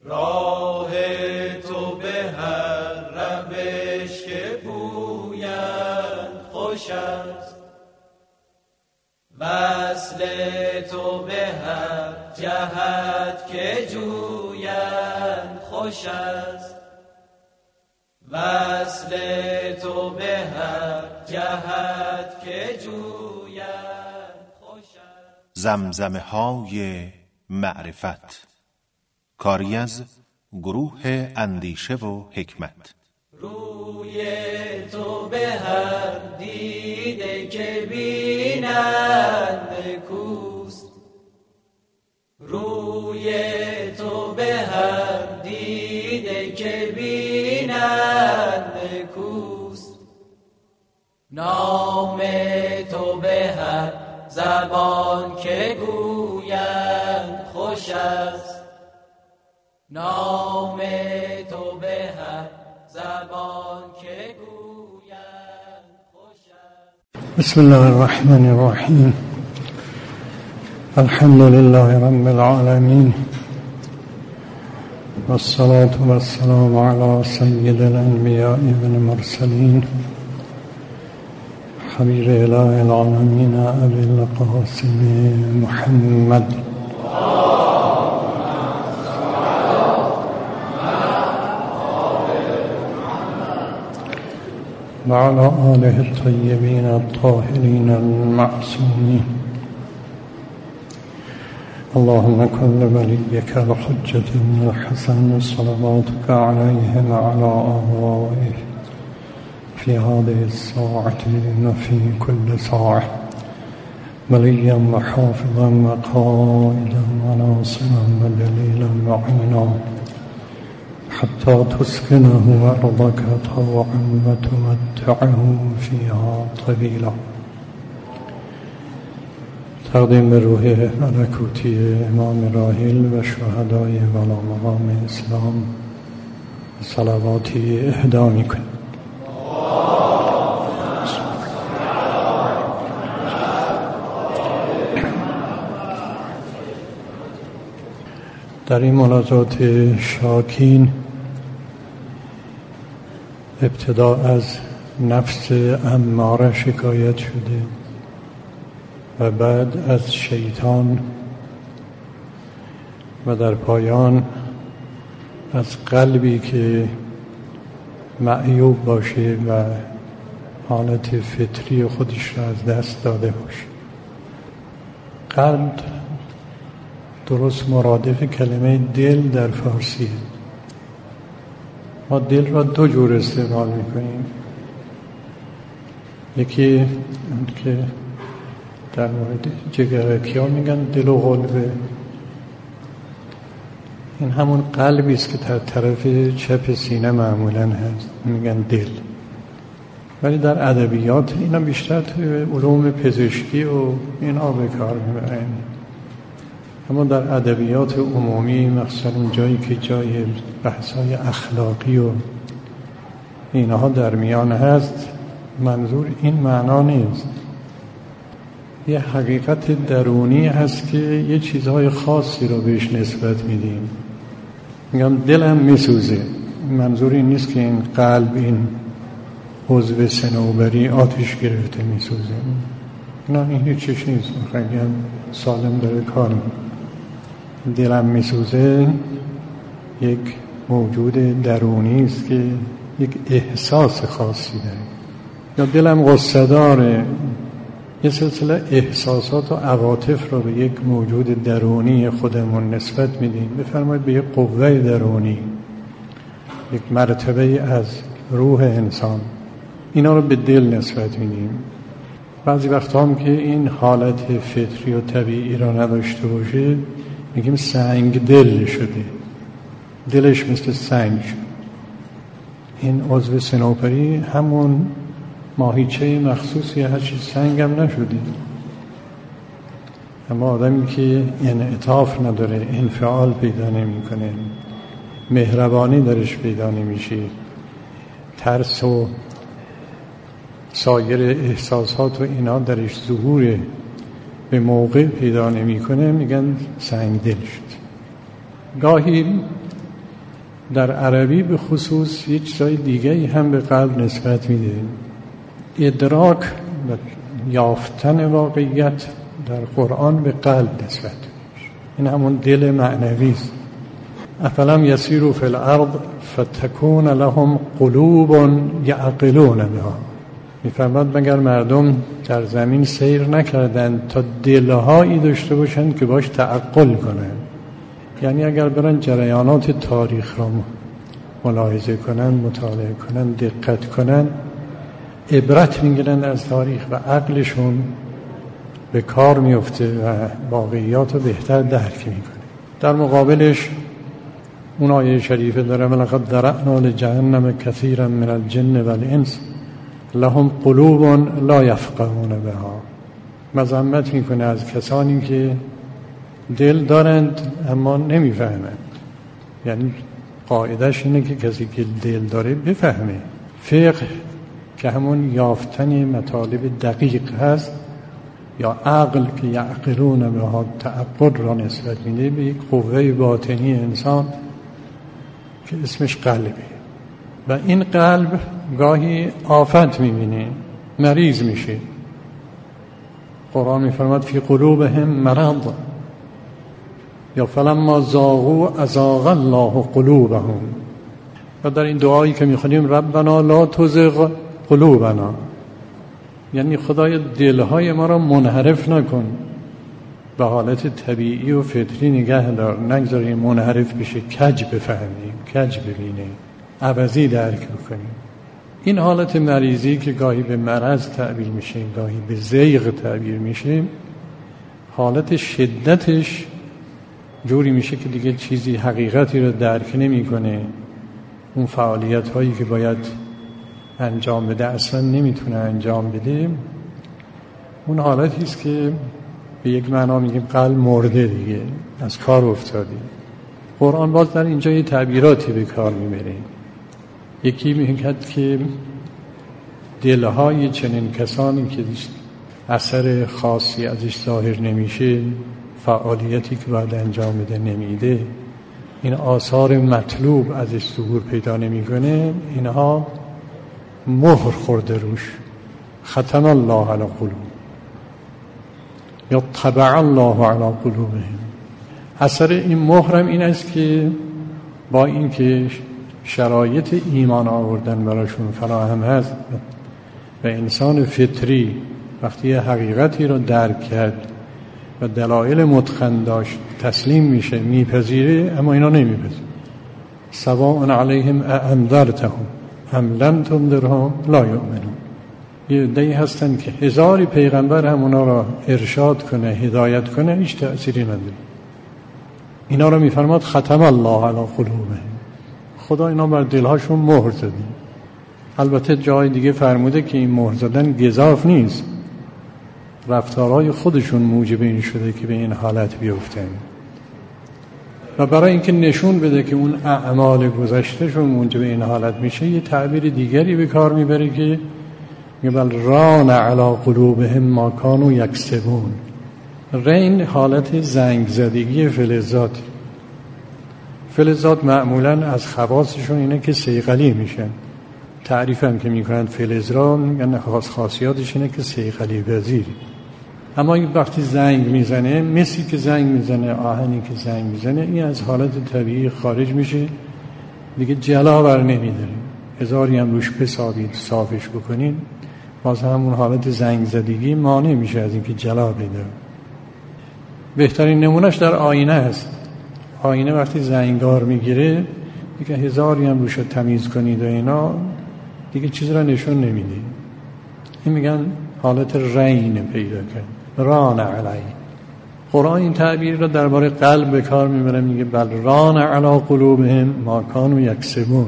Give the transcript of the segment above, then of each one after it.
راه تو به هر روش که پویند خوش است، وصل تو به هر جهت که جویند خوش است، وصل تو به هر جهت که جویند خوش است. زمزمه های معرفت، کاری از گروه اندیشه و حکمت. روی تو به هر دیده که بینند کوست، روی تو به هر دیده که بینند کوست، نام تو به هر زبان که گویند خوش است، نام تو به هر زبان که گویند خوش است. بسم الله الرحمن الرحیم. الحمد لله رب العالمین، والصلاة والسلام علی سید الانبیاء والمرسلین، حبیب اله العالمین ابی القاسم محمد وعلى آله الطيبين الطاهرين المعصومين. اللهم كن لوليك الحجة بن الحسن صلواتك عليه وعلى آبائه في هذه الساعة وفي كل ساعة وليا وحافظا وقائدا وناصرا ودليلا معينا، حتى تسكنه أرضك طوعا وتمتعه فيها طويلا. تقدیم به روح ملکوتی امام راحل و شهدای والا مقام اسلام صلواتی اهدا می‌کنیم. در این مناجات شاکین ابتدا از نفس اماره شکایت شده و بعد از شیطان و در پایان از قلبی که معیوب باشه و حالت فطری خودش را از دست داده باشه. قلب درست مرادف کلمه دل در فارسیه. ما دل را دو جور استعمال میکنیم. یکی اون که در مورد جگرکی ها میگن دل و قلبه، این همون قلبی است که در طرف چپ سینه معمولا هست، میگن دل. ولی در ادبیات اینا بیشتر توی علوم پزشکی و اینا به کار میبرن، اما در ادبیات عمومی مخصوصا جایی که جای بحث‌های اخلاقی و اینها در میان هست، منظور این معنا نیست. یه حقیقت درونی هست که یه چیزهای خاصی رو بهش نسبت میدیم. میگم دلم میسوزه، منظور این نیست که این قلب، این عضو صنوبری آتش گرفته میسوزه، نه، این هیچ چیز نیست. خیلی هم سالم داره کار میکنه. دلم میسوزه یک موجود درونی است که یک احساس خاصی داره. یا دلم غصه داره، یه سلسله احساسات و عواطف رو به یک موجود درونی خودمون نسبت میدیم. بفرمایید به یک قوه درونی، یک مرتبه از روح انسان، اینا رو به دل نسبت میدیم. بعضی وقتا هم که این حالت فطری و طبیعی را نداشته باشه میگیم سنگ دل شده، دلش مثل سنگ شد. این عضو صنوبری همون ماهیچه مخصوصی هرچی سنگ هم نشده، اما آدمی که انعطاف نداره، انفعال پیدا نمی کنه، مهربانی درش پیدا نمیشه، ترس و سایر احساسات و اینا درش ظهور به موقع پیدا نمی کنه، میگن سنگدل شد. گاهی در عربی به خصوص یک چیزای دیگه هم به قلب نسبت میده. ادراک و یافتن واقعیت در قرآن به قلب نسبت میشه. این همون دل معنوی است. افلم یسیروا فی الارض فتکون لهم قلوب یعقلون بها. میفرماد مگر مردم در زمین سیر نکردند تا دلهایی داشته باشند که باش تعقل کنند. یعنی اگر برن جریانات تاریخ را ملاحظه کنن، مطالعه کنن، دقت کنن، عبرت میگیرن از تاریخ و عقلشون به کار میفته و واقعیات رو بهتر درک میکنه. در مقابلش اون آیه شریفه داره ولقد ذرأنا لجهنم کثیرا من الجن والانس لهم قلوب لا یفقهون بها. مذمت میکنه از کسانی که دل دارند اما نمیفهمند. یعنی قاعدش اینه که کسی که دل داره بفهمه. فقه که همون یافتن مطالب دقیق هست، یا عقل که یعقلون بها، تعقل را نسبت میده به یک قوه باطنی انسان که اسمش قلبه. و این قلب گاهی آفت میبینه، مریض میشه. قرآن میفرماد فی قلوبهم مرض یا فلما زاغوا ازاغ الله قلوبهم. و در این دعایی که میخونیم ربنا لا تزغ قلوبنا، یعنی خدای دلهای ما را منحرف نکن، به حالت طبیعی و فطری نگه دار، نگذاری منحرف بشه، کج بفهمیم، کج ببینیم، عوضی درک بکنیم. این حالت مریضی که گاهی به مرض تعبیر میشه، گاهی به زیغ تعبیر میشه، حالت شدتش جوری میشه که دیگه چیزی حقیقتی رو درک نمیکنه. اون فعالیت هایی که باید انجام بده اصلا نمیتونه انجام بده. اون حالتی است که به یک معنا میگیم قلب مرده، دیگه از کار افتاده. قرآن باز در اینجا یه تعبیراتی به کار میبره. یکی میگه که دلهای چنین کسانی که اثر خاصی ازش ظاهر نمیشه، فعالیتی که باید انجام بده نمیده، این آثار مطلوب ازش ظهور پیدا نمیکنه، اینها مهر خورده روش. ختم الله علی قلوب یا طبع الله علی قلوبهم. اثر این مهرم این است که با اینکه شرایط ایمان آوردن براشون فراهم هست و انسان فطری وقتی حقیقتی رو درک کرد و دلایل متقن داشت تسلیم میشه، میپذیره، اما اینا نمیپذیره. سواء علیهم اانذرتهم ام لم تنذرهم لا یؤمنون. یه عده‌ای هستن که هزاری پیغمبر هم اونا را ارشاد کنه، هدایت کنه، هیچ تأثیری نداره. اینا رو میفرماد ختم الله علی قلوبهم. خدا اینا بر دلهاشون مهر زده. البته جای دیگه فرموده که این مهر زدن گزاف نیست، رفتارهای خودشون موجب این شده که به این حالت بیفتن. و برای اینکه نشون بده که اون اعمال گذشتهشون موجب این حالت میشه، یه تعبیر دیگری به کار میبره که میگه بل ران علی قلوبهم ما کانوا یکسبون. رین حالت زنگ زدگی فلزات. فلزات معمولا از خواصشون اینه که صیقلی میشن. تعریف هم که میکنند فلز را میگن خاصیاتش اینه که صیقلی پذیر. اما وقتی زنگ میزنه، مسی که زنگ میزنه، آهنی که زنگ میزنه، این از حالت طبیعی خارج میشه، دیگه جلا بر نمیداره. هزاری هم روش بسابید، صافش بکنین، باز همون حالت زنگ زدگی مانع میشه از اینکه جلا بده. بهترین نمونش در آینه است. آینه وقتی زنگار میگیره، دیگه هزاری هم روش تمیز کنید و اینا، دیگه چیز را نشون نمیده. این میگن حالت رین پیدا کرد، ران علی. قرآن این تعبیر را درباره قلب به کار میبره، میگه بل ران علی قلوبهم ما کانوا یکسبون.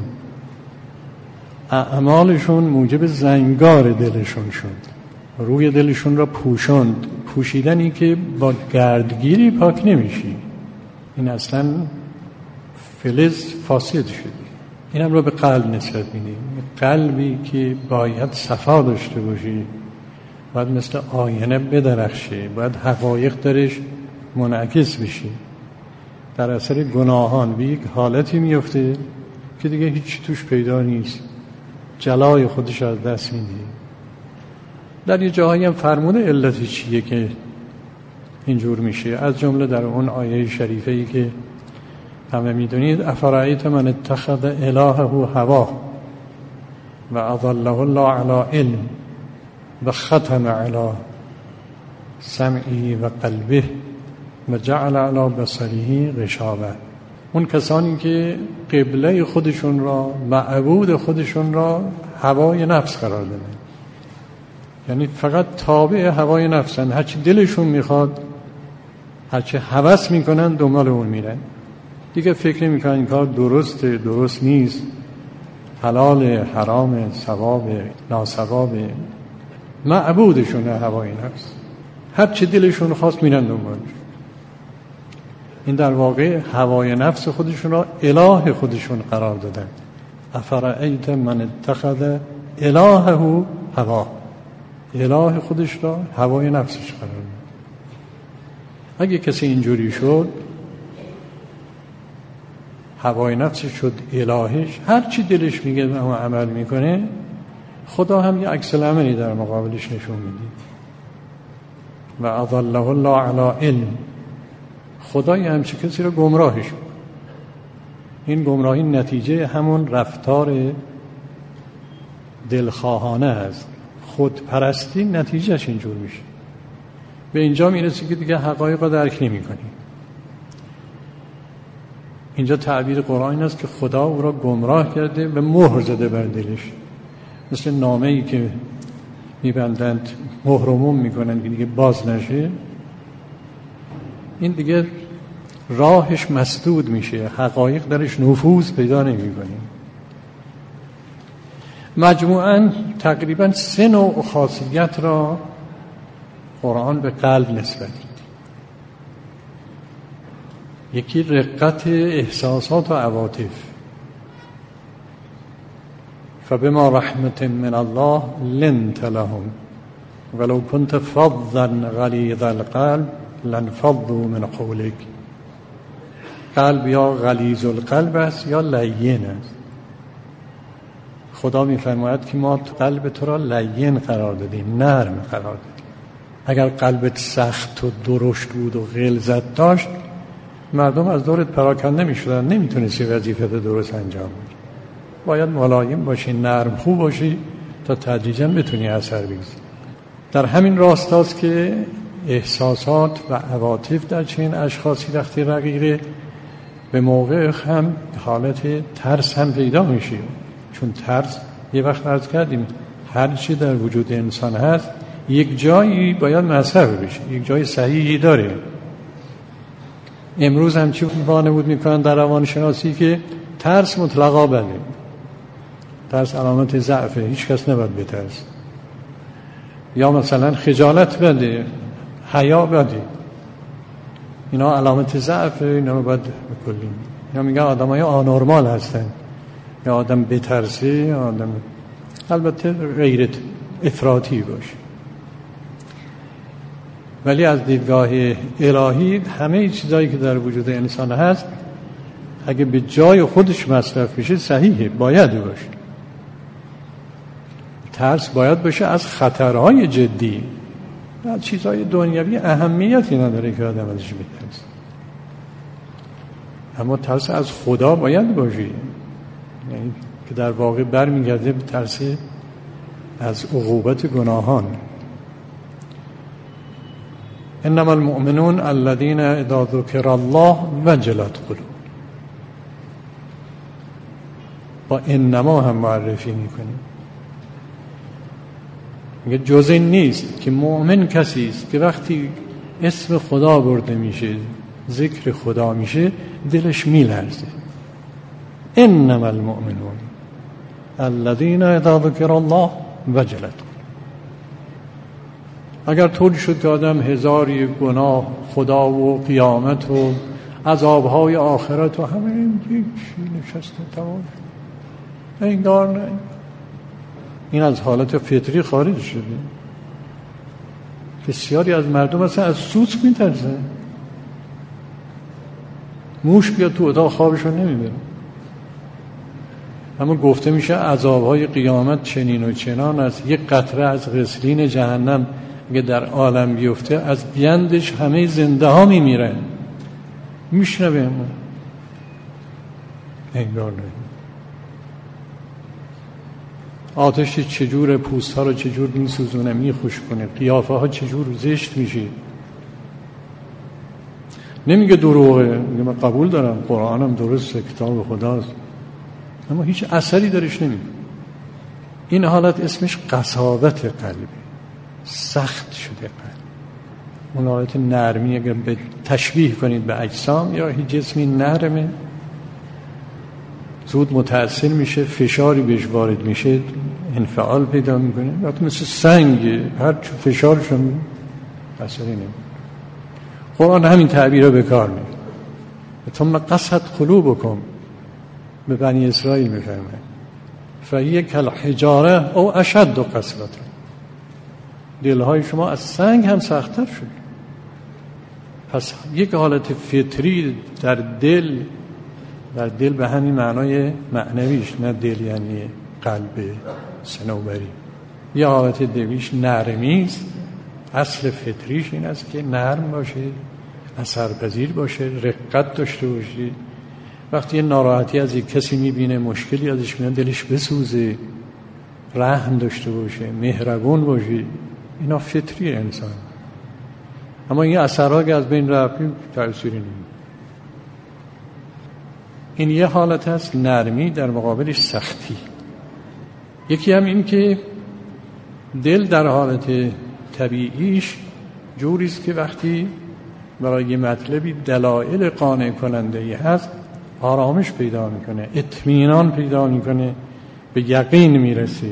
اعمالشون موجب زنگار دلشون شد، روی دلشون را پوشاند. پوشیدنی که با گردگیری پاک نمیشی. این اصلا فلز فاسد شده. اینم رو به قلب نسبت میدیم. قلبی که باید صفا داشته باشی، باید مثل آینه بدرخشه، باید حقایق درش منعکس بشه. در اثر گناهان به یک حالتی میفته که دیگه هیچ توش پیدا نیست، جلای خودش از دست میده. در یه جاهایی هم فرموده علتی چیه که اینجور میشه، از جمله در اون آیه شریفه‌ای که همه میدونید: افرأیت من اتخذ الهه هواه و اضله الله علی علم و ختم علی سمعی و قلبه و جعل علی بصره غشاوه. اون کسانی که قبله خودشون را، معبود خودشون را هوای نفس قرار دادن، یعنی فقط تابع هوای نفسن، هرچی دلشون میخواد، هرچی هوس میکنن دنبال اون میرن، دیگه فکر نمیکنن این کار درسته، درست نیست، حلال، حرام، ثواب، ناثواب. معبودشونه هوای نفس، هرچی دلشون خواست میرن دنبالش. این در واقع هوای نفس خودشون را اله خودشون قرار دادن. افرأیت من اتخذ الهه هواه، اله خودش را هوای نفسش قرار داد. اگه کسی اینجوری شد، هوای نفسش شد الهش، هر چی دلش میگه اما عمل میکنه، خدا هم یه عکس العملی در مقابلش نشون میده. و اضله الله علی علم، خدا یه همچه کسی رو گمراهش شد. این گمراهی نتیجه همون رفتار دلخواهانه است، خودپرستی نتیجهش اینجور میشه. به اینجا میرسی که دیگه حقایق رو درک نمی کنی. اینجا تعبیر قرآن این است که خدا او را گمراه کرده و مهر زده بر دلش، مثل نامه‌ای که میبندند مهرموم میکنن که دیگه باز نشه. این دیگه راهش مسدود میشه، حقایق درش نفوذ پیدا نمیکنه. مجموعاً تقریباً 3 نوع خاصیت را قرآن به قلب نسبت داد. یکی رقت احساسات و عواطف، فبما رحمت من الله لنت لهم ولو كنت فظا غلیظ القلب لانفضوا من حولك. قلب یا غلیظ القلب است یا لین است. خدا می‌فرماید که ما قلب تو را لین قرار دادیم، نرم قرار دادیم. اگر قلبت سخت و درشت بود و غلظت داشت، مردم از دورت پراکنده می‌شدن، نمی‌تونستی وظیفت درست انجام بدی. باید ملایم باشی، نرم خوب باشی تا تدریجاً بتونی اثر بگذاری. در همین راستاست که احساسات و عواطف در چنین اشخاصی وقتی رقیقه، به موقع هم حالت ترس هم پیدا میشه. چون ترس، یه وقت عرض کردیم، هر چی در وجود انسان هست یک جایی باید مصرف بشه، یک جای صحیحی داره. امروز هم چی وانمود میکنن در روانشناسی که ترس مطلقا بده، ترس علامت ضعفه، هیچ کس نباید بترس. یا مثلا خجالت بده، حیا بده، اینا علامت ضعفه، اینا رو باید بکنیم. یا میگن آدم های آنورمال هستن، یا آدم بترسه، یا آدم البته غیرت افراطی باشه. ولی از دیدگاه الهی همه چیزایی که در وجود انسان هست اگه به جای خودش مصرف بشه صحیحه، باید باشه. ترس باید باشه از خطرهای جدی، از چیزهای دنیوی اهمیتی نداره که آدم ازش بترسه. اما ترس از خدا باید باشه، یعنی که در واقع برمیگرده به ترس از عقوبت گناهان. انما المؤمنون الذين اذا ذكر الله وجلت قلوبهم. با انما هم معرفی میکنیم، میگه جز این نیست که مؤمن کسی است که وقتی اسم خدا برده میشه، ذکر خدا میشه، دلش میلرزه. انما المؤمنون الذين اذا ذكر الله وجلت. اگر طوری شد که آدم هزاری گناه، خدا و قیامت و عذابهای آخرت و همه این نشسته تمام، انگار نه، این از حالت فطری خارج شده. بسیاری از مردم اصلا از سوسک میترسن، موش بیاد تو اتاق خوابشون نمیبره. اما گفته میشه عذابهای قیامت چنین و چنان است. یک قطره از غسلین جهنم اگه در عالم بیفته از گندش همه زنده ها میمیرن. میشنویم انگار نه. آتش چجور پوست ها رو چجور میسوزونه، میخشکونه، قیافه ها چجور زشت میشه. نمیگه دروغه، میگه من قبول دارم قرآنم درسته، کتاب خداست، اما هیچ اثری درش نمیده. این حالت اسمش قساوت قلبی، سخت شده قلب. اون حالت نرمی اگر به تشبیه کنید به اجسام یا هیچ جسمی نرمه زود متأثر میشه، فشاری بهش وارد میشه انفعال پیدا میکنه. وقتی مثل سنگ هر چه فشارشون اثری نمیده. قرآن همین تعبیر رو به کار میبره. ثم قست قلوبکم به بنی اسرائیل میفرمه فهی کالحجاره او اشد قسوة. دلهای شما از سنگ هم سخت‌تر شد. پس یک حالت فطری در دل به همین معنای معنویش، نه دل یعنی قلب صنوبری، یه حالت دلیش نرمیست. اصل فطریش این است که نرم باشه، اثرپذیر باشه، رقت داشته باشه. وقتی یه ناراحتی از یک کسی میبینه، مشکلی ازش میاد، دلش بسوزه، رحم داشته باشه، مهربون باشه. اینا فطری انسان. اما این اثرها که از بین رفت تأثیری نمیده. این یه حالت هست، نرمی در مقابلش سختی. یکی هم این که دل در حالت طبیعیش جوریست که وقتی برای یه مطلبی دلایل قانع کننده ای هست آرامش پیدا میکنه، اطمینان پیدا میکنه، به یقین میرسه.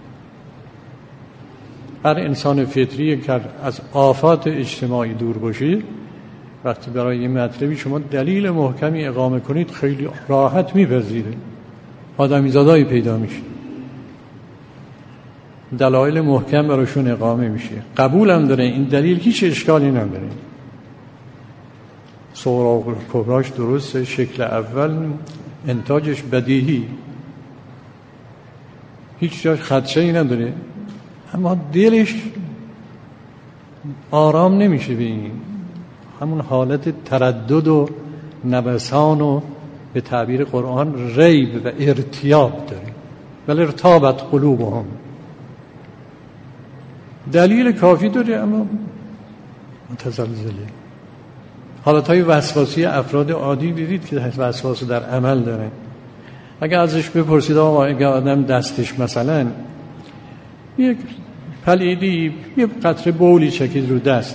هر انسان فطری که از آفات اجتماعی دور باشه، وقتی برای یه مطلبی شما دلیل محکمی اقامه کنید خیلی راحت میپذیره، آدمیزادایی پیدا میشه، دلایل محکم براشون اقامه میشه، قبول هم داره، این دلیل هیچ اشکالی نداره. صغرا و کبراش درسته، شکل اول انتاجش بدیهی، هیچ جاش خدشه‌ای نداره، اما دلش آرام نمیشه به این همون حالت تردد و نوسان و به تعبیر قرآن ریب و ارتیاب داره. ولی ارتابت قلوبهم، دلیل کافی داره اما متزلزله. حالتهای وسواسی افراد عادی دیدید که وسواس در عمل داره. اگه ازش بپرسید آقا اگه آدم دستش مثلا یک پلیدی یک قطره بولی چکید رو دست،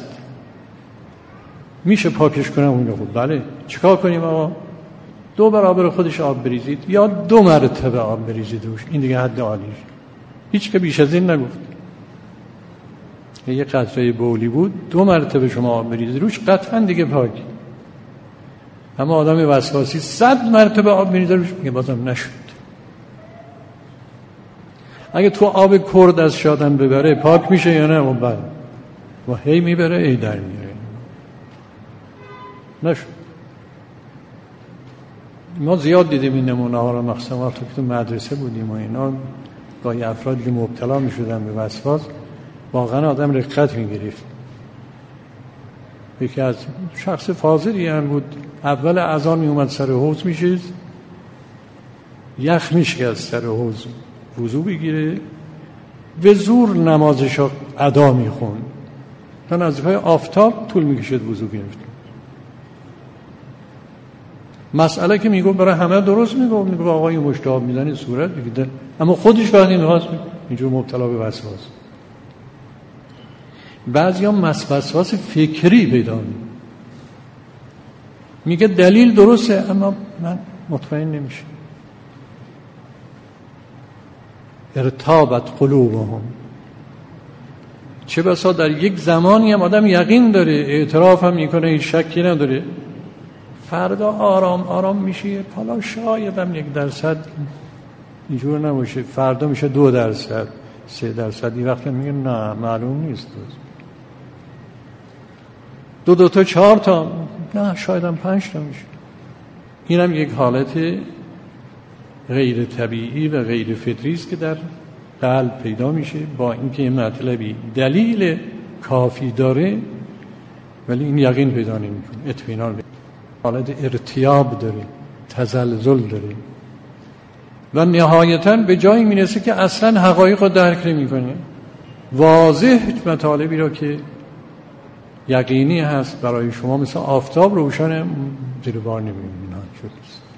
میشه پاکش کنم؟ اون خود بله. چیکار کنیم آقا؟ 2 برابر خودش آب بریزید یا 2 مرتبه آب بریزید روش، این دیگه حد عالیش. هیچ که بیش از این نگفت. یه قطره بولی بود 2 مرتبه شما آب بریزید روش قطعا دیگه پاک. اما آدم وسواسی 100 مرتبه آب بریزید روش میگه بازم نشد. اگه تو آب کرد از شادن ببره پاک میشه یا نه؟ بله. و هی میبره ای در میره، نشد. ما زیاد دیدیم این نمونه ها رو، مخصوصا وقتی که تو مدرسه بودیم و اینا، گاهی افرادی که مبتلا میشدن به وسواس واقعا آدم رقت میگرفت. یکی از شخص فاضلی هم بود، اول اذان میومد سر حوض میشید، یخ میشکست سر حوض وضو بگیره، به زور نمازش رو ادا میخون تا نزدیکای آفتاب طول میکشد وضو گرفت. مسئله که میگو برای همه درست میگو آقا این مشتاب میزنی صورت بگیده، اما خودش وقتی میخواست اینجور مبتلا به وسواس. بعضی هم وسواس فکری پیدا میگه دلیل درسته اما من مطمئن نمیشه. ارتابت قلوبهم. چه بسا در یک زمانی هم آدم یقین داره، اعتراف هم میکنه، هیچ شکی نداره، فردا آرام آرام میشه، حالا شاید هم 1% اینجور نباشه، فردا میشه 2%، 3%. این وقت میگه نه معلوم نیست، 2 تا 4 تا، نه شاید هم 5 تا میشه. این هم یک حالت غیر طبیعی و غیر فطری است که در قلب پیدا میشه، با اینکه این مطلبی دلیل کافی داره ولی این یقین پیدا نمیکنه، اطمینان نمیکنه، حالت ارتیاب داره، تزلزل داره و نهایتاً به جایی میرسه که اصلا حقایق رو درک نمیکنه. واضح مطالبی رو که یقینی هست برای شما مثل آفتاب روشن زیر بار نمیبینن شده.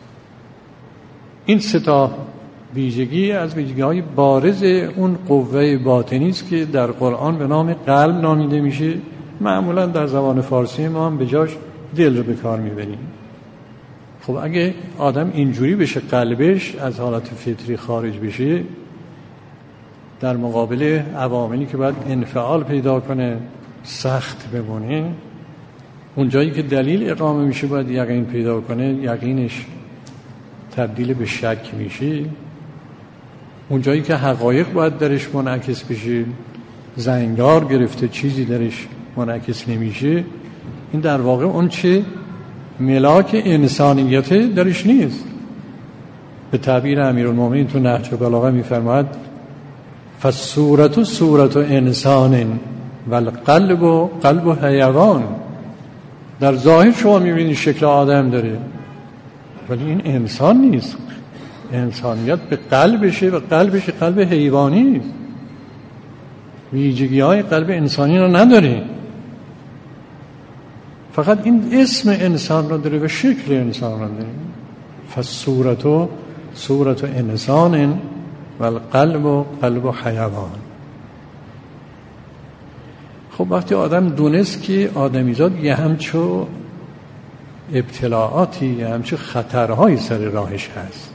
این سه تا ویژگی از ویژگی‌های بارز اون قوه باطنی است که در قرآن به نام قلب نامیده میشه. معمولا در زبان فارسی ما هم به جاش دل رو به کار میبریم. خب اگه آدم اینجوری بشه، قلبش از حالت فطری خارج بشه، در مقابل عواملی که باید انفعال پیدا کنه، سخت بمونه، اون جایی که دلیل اقامه میشه باید یقین پیدا کنه، یقینش تبدیل به شک میشه. اون جایی که حقایق باید درش منعکس بشه، زنگار گرفته، چیزی درش منعکس نمیشه. این در واقع اون چه ملاک انسانیت درش نیست. به تعبیر امیرالمومنین تو نهج البلاغه میفرماید فالصورة صورة انسان والقلب قلب حیوان. در ظاهر شما میبینید شکل آدم داره ولی این انسان نیست. انسانیت به قلبشه و قلبش قلب حیوانی نیست. ویژگی های قلب انسانی رو نداره، فقط این اسم انسان رو داره و شکل انسان رو داره. فالصورة صورة انسان والقلب قلب حیوان. خب وقتی آدم دونست که آدمیزاد یه همچو ابتلاعاتی، یه همچو خطرهایی سر راهش هست،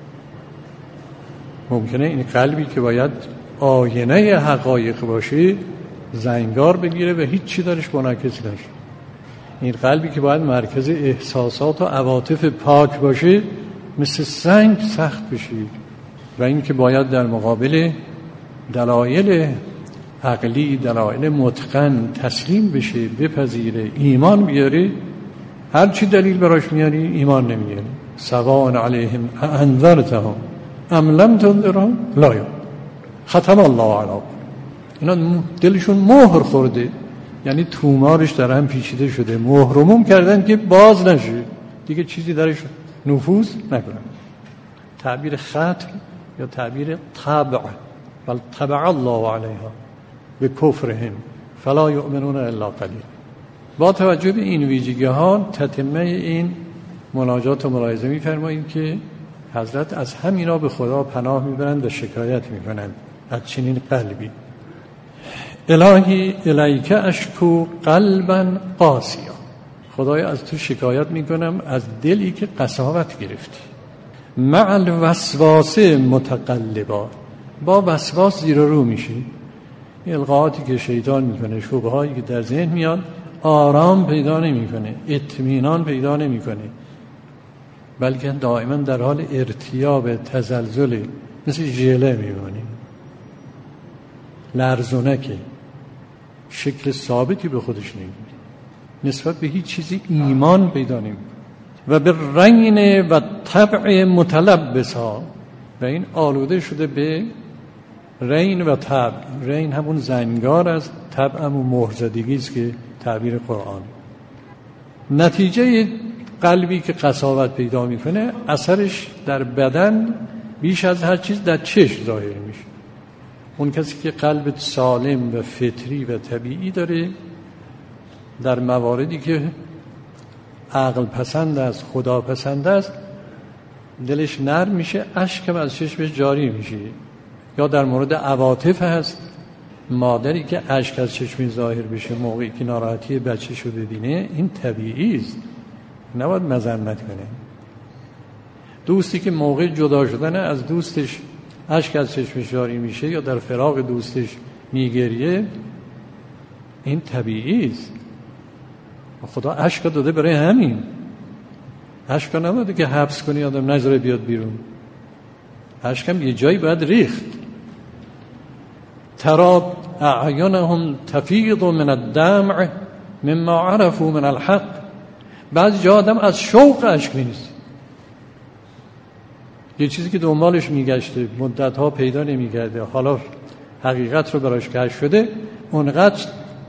ممکنه این قلبی که باید آینه حقایق باشه زنگار بگیره و هیچ چی درش منعکس نشه. این قلبی که باید مرکز احساسات و عواطف پاک باشه مثل سنگ سخت بشه و این که باید در مقابل دلایل عقلی، دلایل متقن تسلیم بشه، بپذیره، ایمان بیاره. هر چی دلیل براش میاری ایمان نمیاره. سواء علیهم انذرتهم ام لم تنذرهم لا یؤمنون. ختم الله علی. اینا دلشون مهر خورده، یعنی تومارش در هم پیچیده شده، مهرموم کردن که باز نشه دیگه، چیزی درش نفوذ نکنه. تعبیر ختم یا تعبیر طبع، بل طبع الله علیها بکفرهم فلا یؤمنون الا قلیل. با توجه به این ویژگی ها تتمه این مناجات و ملاحظه می‌فرماییم که حضرت از همینا به خدا پناه میبرند و شکایت میکنند از چنین قلبی. الهی الیک اشکو قلبا قاسیا. خدای از تو شکایت میکنم از دلی که قساوت گرفتی. مع الوسواس متقلبا. با وسواس زیر رو میشی. القاءاتی که شیطان میکنه، شبههایی که در ذهن میاد، آرام پیدا نمیکنه، اطمینان پیدا نمیکنه، بلکه دائما در حال ارتیاب، تزلزل، مثل ژله میمونی، لرزونکه، شکل ثابتی به خودش نمیگیره، نسبت به هیچ چیزی ایمان پیدا نمیکنه. و به رین و طبع متلبسا، و این آلوده شده به رین و طبع. رین همون زنگار است، طبع همون مهرزدگی است که تعبیر قرآن. نتیجه قلبی که قساوت پیدا میکنه اثرش در بدن بیش از هر چیز در چشم ظاهر میشه. اون کسی که قلب سالم و فطری و طبیعی داره، در مواردی که عقل پسند است، خدا پسند است، دلش نرم میشه، اشک از چشمش جاری میشه. یا در مورد عواطف هست، مادری که اشک از چشم ظاهر بشه موقعی که ناراحتی بچه‌ش رو ببینه، این طبیعی است، نباید مذمت کنه. دوستی که موقع جدا شدن از دوستش اشک از چشمش جاری میشه یا در فراق دوستش میگریه، این طبیعی است. خدا اشک داده برای همین. اشک نمیده که حبس کنی آدم نذاره بیاد بیرون. اشک هم یه جایی باید ریخت. ترى اعینهم تفیض من الدمع مما عرفوا من الحق. بعضی جا آدم از شوق اشک میریزه، یه چیزی که دنبالش میگشته مدت‌ها پیدا نمی‌کرده، حالا حقیقت رو براش کشف شده، اونقدر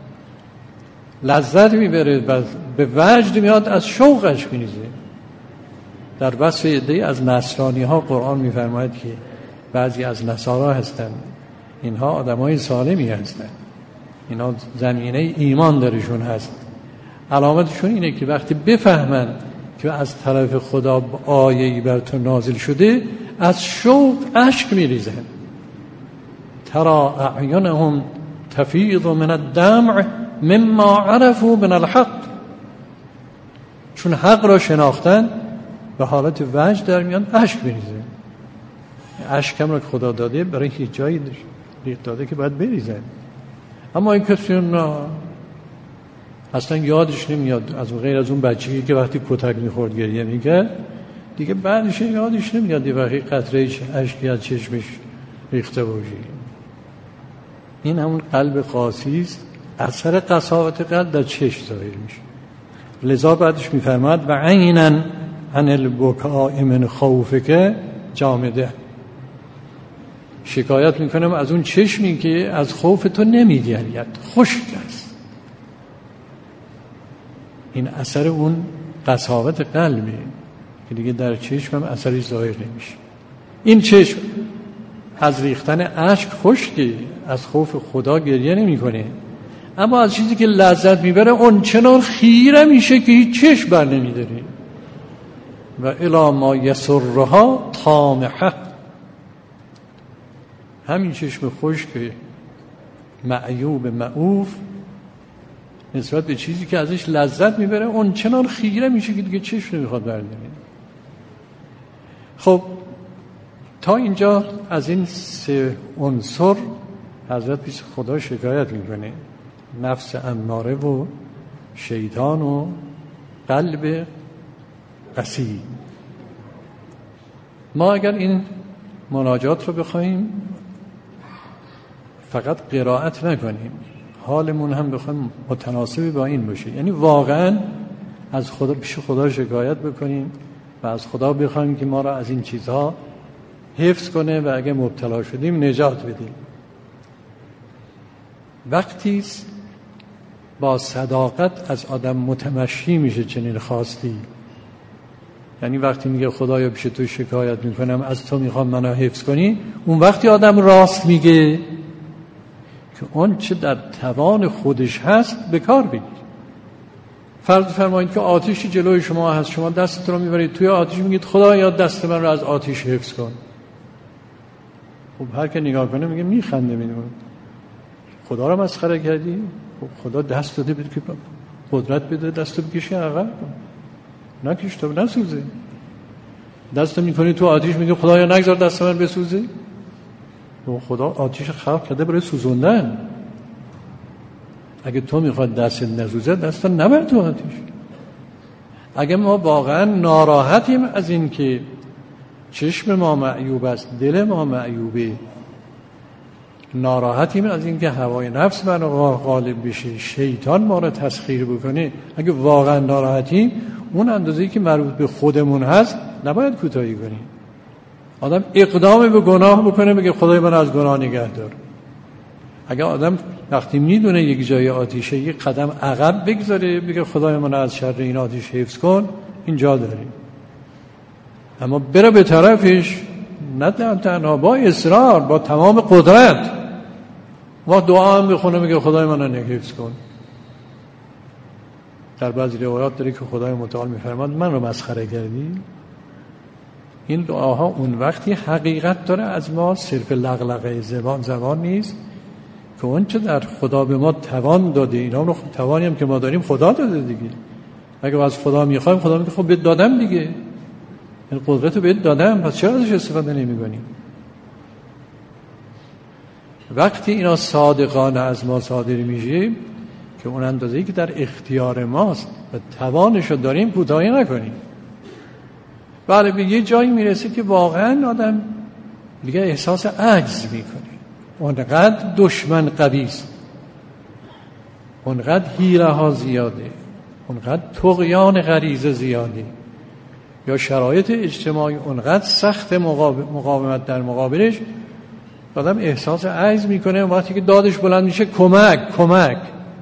لذت میبره و به وجد میاد، از شوقش میریزه. در وصف عده‌ای از نصرانی ها قرآن میفرماید که بعضی از نصارا هستند، اینها آدمای سالمی هستند، اینا زمینه ایمان درشون هست. علامتشون اینه که وقتی بفهمند که از طرف خدا آیه‌ای بر تو نازل شده، از شوق اشک میریزن. ترى اعینهم تفیض من الدمع مما عرفوا من الحق. چون حق را شناختن به حالت وجد در میان اشک میریزن. اشک هم را که خدا داده برای هیچ جایی داده که باید بریزن. اما این کسی اصلا یادش نمیاد، از غیر از اون بچگی که وقتی کتک میخورد گریه میکرد، دیگه بعدش یادش نمیاد یه وقتی قطره اشکی از چشمش ریخته باشه. این همون قلب قاسی است. اثر قساوت قلب در چشم ظاهر میشه. لذا بعدش میفرماد و عینا عن البکاء من خوفک جامده. شکایت میکنم از اون چشمی که از خوف تو نمیگرید، خشک است. این اثر اون قساوت قلبه که دیگه در چشم هم اثری ظاهر نمیشه. این چشم از ریختن اشک خشکی، از خوف خدا گریه نمیکنه، اما از چیزی که لذت میبره اون چنان خیره میشه که هیچ چشم بر نمیداره. و الی ما یسرها طامحه. همین چشم خشک معیوب معوف نسبت به چیزی که ازش لذت میبره اون چنان خیره میشه که دیگه چشم نمیخواد برداره. خب تا اینجا از این سه عنصر حضرت پیش خدا شکایت میکنه: نفس اماره و شیطان و قلب قسی. ما اگر این مناجات رو بخوایم فقط قرائت نکنیم، حالمون هم بخوایم متناسب با این باشه، یعنی واقعا از خدا پیش خدا شکایت بکنیم و از خدا بخوایم که ما را از این چیزها حفظ کنه و اگه مبتلا شدیم نجات بدیم. وقتی با صداقت از آدم متمشی میشه چنین خواستی، یعنی وقتی میگه خدایا پیش تو شکایت میکنم، از تو میخوام منو حفظ کنی، اون وقتی آدم راست میگه که اون چه در توان خودش هست به کار بگیر. فرض فرمایید که آتشی جلوی شما هست، شما دستتون رو میبرید توی آتش، میگید خدایا دست من رو از آتش حفظ کن. خب هر که نگاه کنه میگه میخنده، میگه خدا رو مسخره کردی؟ خب خدا دست داده بده که قدرت بده دستو بکشی عقب، نکش تو نسوزه. دستو میکنی تو آتش، میگه خدایا نگذار دست من بسوزه. و خدا آتش خلق کرده برای سوزوندن. اگه تو میخواد دست نسوزه، دست نبر تو آتش. اگه ما واقعا ناراحتیم از این که چشم ما معیوب است، دل ما معیوبه، ناراحتیم از این که هوای نفس من غالب بشه، شیطان ما رو تسخیر بکنه، اگه واقعا ناراحتیم، اون اندازه‌ای که مربوط به خودمون هست نباید کوتاهی کنیم. آدم اقدام به گناه بکنه، بگه خدای من از گناه نگه دار. اگه آدم وقتی میدونه یک جای آتیشه، یک قدم عقب بگذاره، بگه خدای من از شر این آتیش حفظ کن، اینجا داریم. اما بره به طرفش، نه تنها با اصرار، با تمام قدرت، و دعا هم بخونه، میگه خدای من حفظ کن. در بعضی روایات داره که خدای متعال میفرماد من رو مسخره کردی. این دعاها اون وقتی حقیقت داره از ما، صرف لغلقه زبان نیست، که اون چه در خدا به ما توان داده، اینا رو توانی هم که ما داریم خدا داده دیگه. اگه از خدا میخوایم، خدا میگه خب بهت دادم دیگه، این قدرت رو بهت دادم، پس چرا ازش استفاده نمی‌کنیم؟ وقتی اینا صادقانه از ما صادر میشه که اون اندازه‌ای که در اختیار ماست و توانش رو داریم کوتاهی نکنیم. بله به یه جایی میرسه که واقعا آدم دیگه احساس عجز میکنه، اونقدر دشمن قوی است، اونقدر حیله ها زیاده، اونقدر طغیان غریزه زیاده یا شرایط اجتماعی اونقدر سخت مقاومت در مقابلش، آدم احساس عجز میکنه. وقتی که دادش بلند میشه کمک.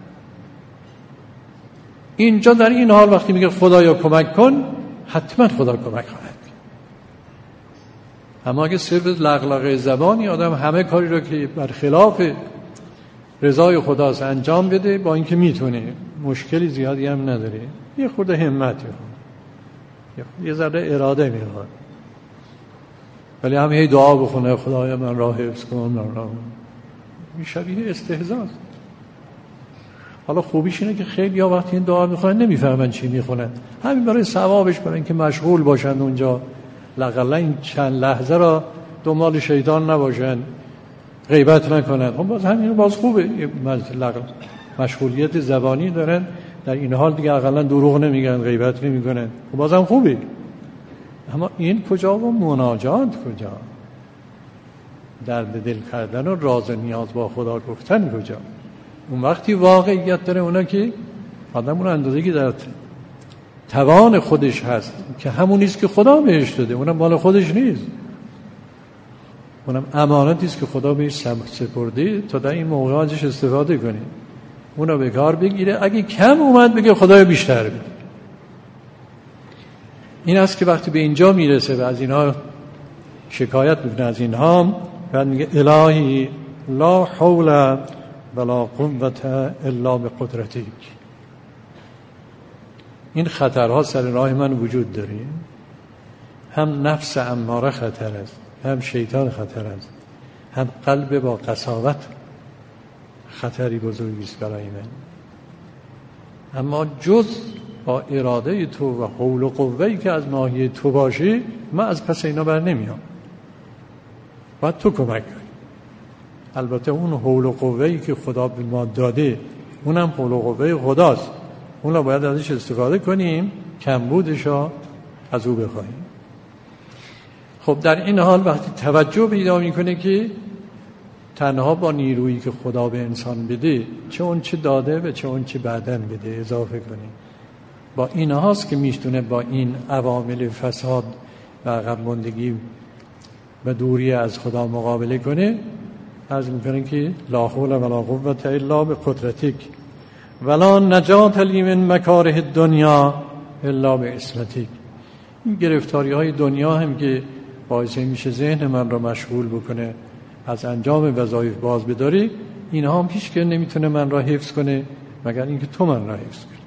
اینجا در این حال وقتی میگه خدایا کمک کن، حتما خدا کمک خواهد کرد. اما اگه صرف لغلغه زبانی آدم همه کاری رو که برخلاف رضای خداست انجام بده، با اینکه میتونه، مشکلی زیادی هم نداره، یه خورده همت یه ذره اراده میخواد، ولی هم هی دعا بخونه خدایا من راه حفظ کن، این شبیه استهزاست. حالا خوبیش اینه که خیلی ها وقتی این دعا میخونن نمیفهمن چی میخونن، همین برای ثوابش، برای اینکه مشغول باشن اونجا، لااقل این چند لحظه را دنبال شیطان نباشن، غیبت نکنن. خب باز همین باز خوبه، مشغولیت زبانی دارن، در این حال دیگه اقلا دروغ نمیگن، غیبت نمیکنن، خب بازم خوبه. اما این کجا و مناجات کجا؟ درد دل کردن و راز نیاز با خدا گفتن کجا؟ اون وقتی واقعیت داره اونا که آدم اون اندازه که در توان خودش هست که همونیست که خدا بهش داده، اونم مال خودش نیست، اونم امانتیست که خدا بهش سپرده تا در این موقع ازش استفاده کنه، اونو به کار بگیره. اگه کم اومد بگه خدای بیشتر بده. این است که وقتی به اینجا میرسه و از اینها شکایت میکنه، از اینها، بعد میگه الهی لا حول ولا قوت الا بقدرتک. این خطرها سر راه من وجود داره، هم نفس اماره خطر است، هم شیطان خطر است، هم قلب با قساوت خطری بزرگی است برای من. اما جز با اراده تو و حول و قوه‌ای که از ناحیه تو باشه، من از پس اینا بر نمیام، باید تو کمک کنی. البته اون حول و قوه‌ای که خدا به ما داده، اونم حول و قوه خداست، اون رو باید ازش استفاده کنیم، کمبودش رو از او بخواهیم. خب در این حال وقتی توجه پیدا میکنه که تنها با نیرویی که خدا به انسان بده، چه اون چه داده و چه اون چه بعدن بده اضافه کنیم، با این هاست که میتونه با این عوامل فساد و عقب ماندگی و دوری از خدا مقابله کنه. عرض میکنه که لا حول ولا قوة الا بقدرتک ولا نجات لی من مکاره الدنیا الا بعصمتک. این گرفتاری های دنیا هم که باعث میشه ذهن من رو مشغول بکنه، از انجام وظایف باز بداری، اینها هم هیچ که نمیتونه من را حفظ کنه مگر اینکه تو من را حفظ کنی.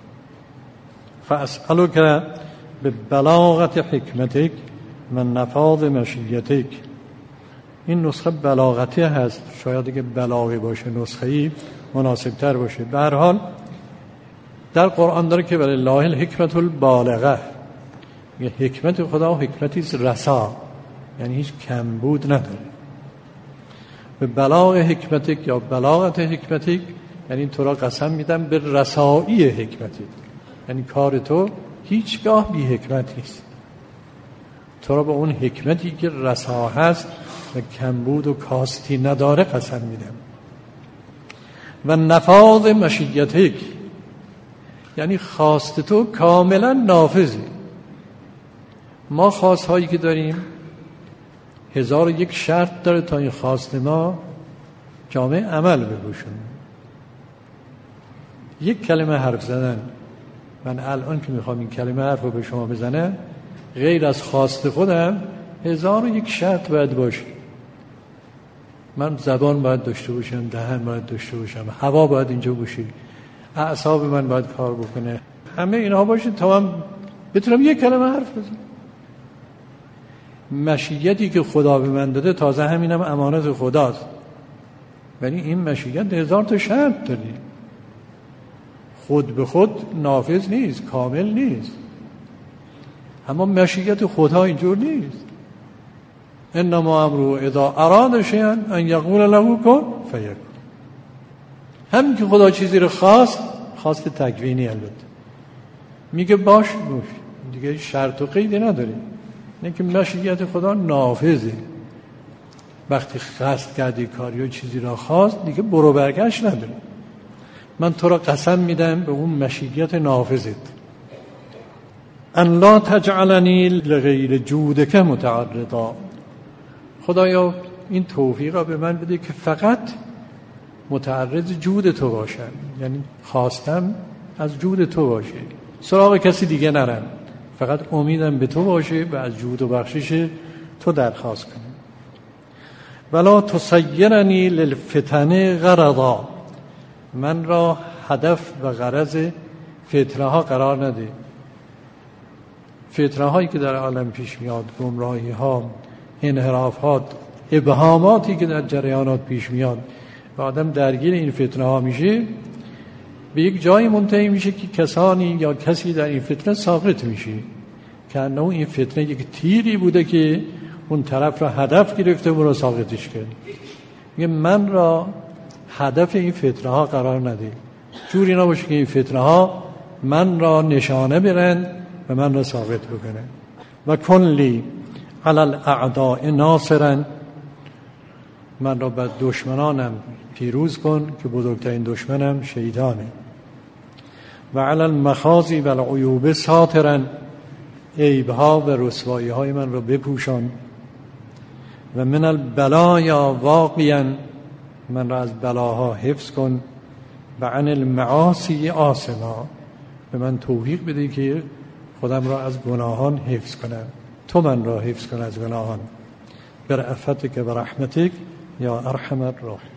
فاسألک به بلاغت حکمتک من نفاذ مشیتک. این نسخه بلاغتی هست، شاید اگه بلاغی باشه نسخه‌ای مناسب تر باشه. به هر حال در قرآن داره که ولله الحکمت البالغه، یه حکمت خدا و حکمتی رسا، یعنی هیچ کمبود نداره. به بلاغ حکمتک یا بلاغت حکمتک، یعنی تو را قسم میدم به رسایی حکمتک، یعنی کار تو هیچگاه بی حکمت نیست، تو را به اون حکمتی که رسا هست و کمبود و کاستی نداره قسم میدم. و نفاذ مشیتک، یعنی خواست تو کاملا نافذه. ما خواست هایی که داریم 1001 شرط داره تا این خواست ما جامعه عمل بپوشونه. یک کلمه حرف زدن، من الان که میخوام این کلمه حرف رو به شما بزنم، غیر از خواست خودم 1001 شرط باید باشه. من زبان باید داشته باشم، دهن باید داشته باشم، هوا باید اینجا باشه، اعصاب من باید کار بکنه، همه اینها باشه تا من بتونم یک کلمه حرف بزنم. مشیتی که خدا به من داده تازه همینم امانت خداست، ولی این مشیت 1000 تا شرط داره، خود به خود نافذ نیست، کامل نیست. اما مشیت خدا اینجور نیست. انما امره اذا اراد شیئا ان یقول له کن فیکون. همین که خدا چیزی رو خواست تکوینی، البته میگه باش دیگه شرط و قیدی نداره، نه که مشیت خدا نافذه. وقتی قصد کردی کاری و چیزی را خواست، دیگه برو برگشت نداره. من تو را قسم میدم به اون مشیت نافذت. ان لا تجعلنی لغیر جودک متعرضا. خدایا این توفیق را به من بده که فقط متعرض جود تو باشم، یعنی خواستم از جود تو باشه، سراغ کسی دیگه نرم، فقط امیدم به تو باشه و از جود و بخشش تو درخواست کنم. ولا تسیرنی للفتن غرضا. من را هدف و غرض فتنه ها قرار نده. فتنه هایی که در عالم پیش میاد، گمراهی ها، انحرافات، ابهاماتی که در جریانات پیش میاد و آدم درگیر این فتنه ها میشه، به یک جایی منتهی میشه که کسانی یا کسی در این فتنه ساقط میشه، که انه این فتنه یک تیری بوده که اون طرف را هدف گرفته و را ساقطش کرد. میگه من را هدف این فتنه ها قرار نده، جوری نباشه که این فتنه ها من را نشانه برند و من را ساقط بکنن. و کن لی علی الاعداء ناصرا. من را بر دشمنانم پیروز کن که بزرگترین دشمنم شیطانه. و علی المخازی و العیوب ساترا. عیبها و رسوایی های من را بپوشان. و من البلایا واقعا. من را از بلاها حفظ کن. و عن المعاصی آسما. به من توفیق بده که خودم را از گناهان حفظ کنم. تو من را حفظ کن از گناهان. برأفتک و رحمتک یا ارحم الراحمین.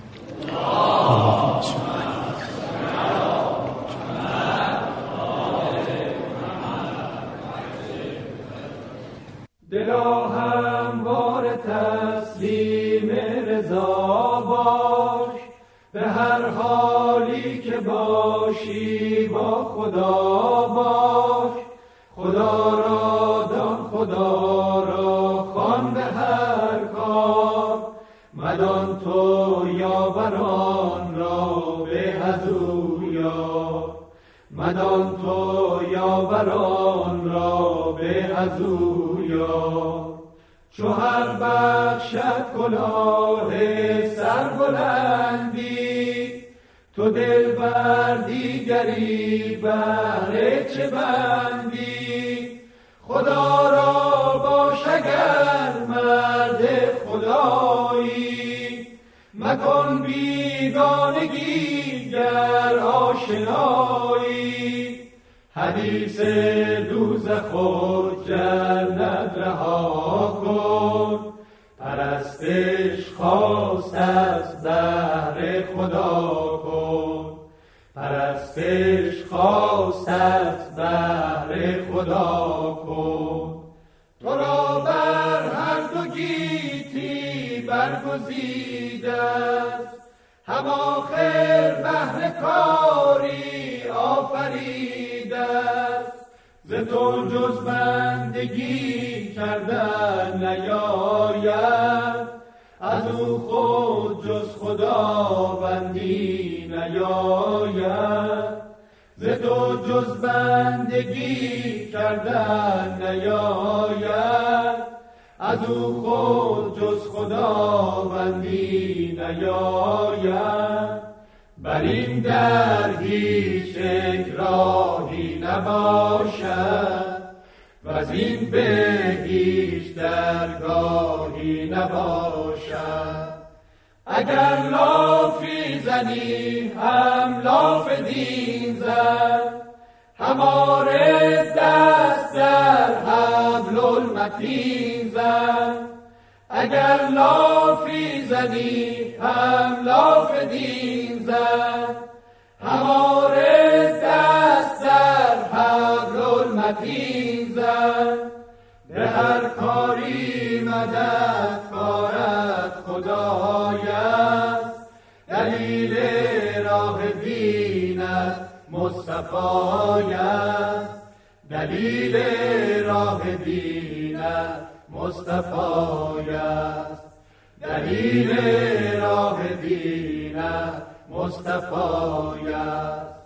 دلا هموار تسلیم رضا باش، به هر حالی که باشی با خدا باش. خدا را دان، خدا را خوان به هر کار، مدان تو یاوران را به از او یار. مدان تو یاوران را به از او یار. چو هر بخشد کلاه سربلندی، تو دل بر دیگری بهر چه بندی. خدا را باش اگر مرد خدایی، مکن بیگانگی گر آشنایی. حدیث دوزخ و جنت رها کن، پرستش خواست از بهر خدا کن. پرستش خواست از بهر خدا کن. تو را بر هر دو گیتی برگزیده است، هم آخر بهر کاری آفریده است. ز تو جز بندگی کردن نیاید، از او خود جز خداوندی نیاید. ز تو جز بندگی کردن نیاید، از او خود جز خداوندی نیاید. بر این در هیچ راهی نباشد، و از این به هیچ درگاهی نباشد. اگر لافی زنی هم لاف دین زن، هماره دست در حبل المتین زن. اگر لافی زنی هم لاف دین زن، هماره دست در حبل المتین زن. به هر کاری مدد کارت خدای است، دلیل راه دینت مصطفی است. دلیل راه دینت مصطفی است. دلیل راه دینت مصطفی است.